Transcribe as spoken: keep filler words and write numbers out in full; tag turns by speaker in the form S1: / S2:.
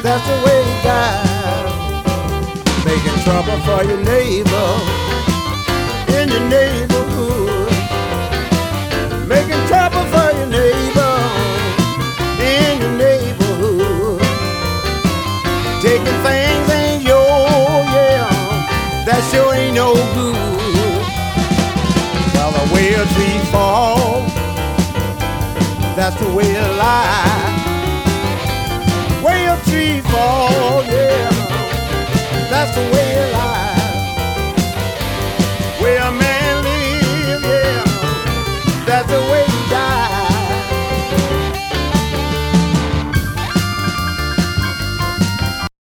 S1: that's the way it goes. Making trouble for your neighbor in your neighborhood. Making trouble for your neighbor in your neighborhood. Taking things ain't yours, yeah, that sure ain't no good. Well, the way a tree falls, that's the way it lies. Way a tree falls, yeah, that's the way